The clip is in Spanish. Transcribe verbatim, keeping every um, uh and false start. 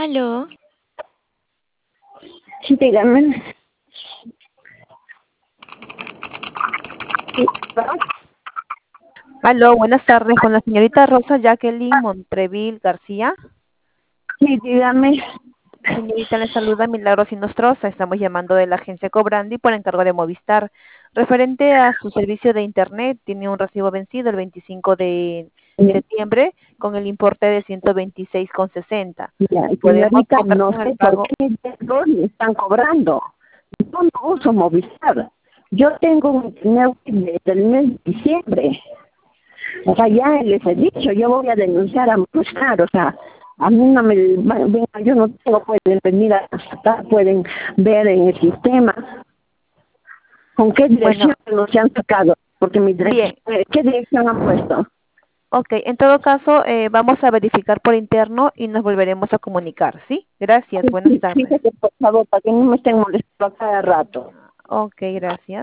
Aló. Sí, dígame. Sí, ¿verdad? Aló, buenas tardes, con la señorita Rosa Jacqueline Montreville García. Sí, dígame. Señorita, le saluda Milagros Inostroza. Estamos llamando de la agencia Cobrandi por encargo de Movistar. Referente a su servicio de Internet, tiene un recibo vencido el veinticinco de septiembre con el importe de ciento veintiséis con sesenta. Ya, Podemos señorita, empezar no con el sé por pago. qué error me están cobrando. Yo no uso Movistar. Yo tengo un internet desde el mes de diciembre. O sea, ya les he dicho, yo voy a denunciar a Movistar. O sea, a mí no me... Venga, yo no tengo, pueden venir a sacar, pueden ver en el sistema. ¿Con qué dirección Bueno, nos han sacado? Porque mi dirección... bien. ¿Qué dirección han puesto? Ok, en todo caso, eh, vamos a verificar por interno y nos volveremos a comunicar, ¿sí? Gracias, buenas tardes. Fíjate, por favor, para que no me estén molestando a cada rato. Ok, gracias.